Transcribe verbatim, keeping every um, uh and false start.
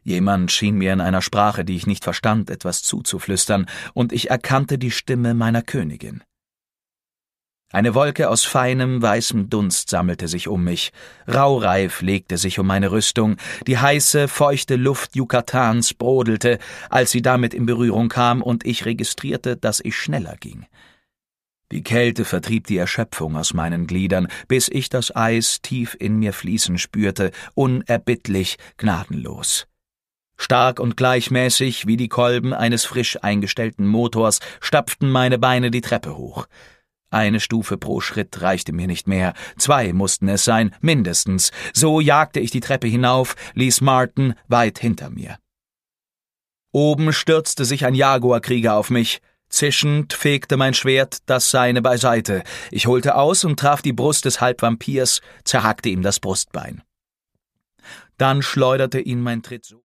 Jemand schien mir in einer Sprache, die ich nicht verstand, etwas zuzuflüstern, und ich erkannte die Stimme meiner Königin. Eine Wolke aus feinem, weißem Dunst sammelte sich um mich, Raureif legte sich um meine Rüstung, die heiße, feuchte Luft Yucatans brodelte, als sie damit in Berührung kam, und ich registrierte, dass ich schneller ging. Die Kälte vertrieb die Erschöpfung aus meinen Gliedern, bis ich das Eis tief in mir fließen spürte, unerbittlich, gnadenlos. Stark und gleichmäßig wie die Kolben eines frisch eingestellten Motors stapften meine Beine die Treppe hoch. Eine Stufe pro Schritt reichte mir nicht mehr, zwei mussten es sein, mindestens. So jagte ich die Treppe hinauf, ließ Martin weit hinter mir. Oben stürzte sich ein Jaguarkrieger auf mich. Zischend fegte mein Schwert das seine beiseite. Ich holte aus und traf die Brust des Halbvampirs, zerhackte ihm das Brustbein. Dann schleuderte ihn mein Tritt so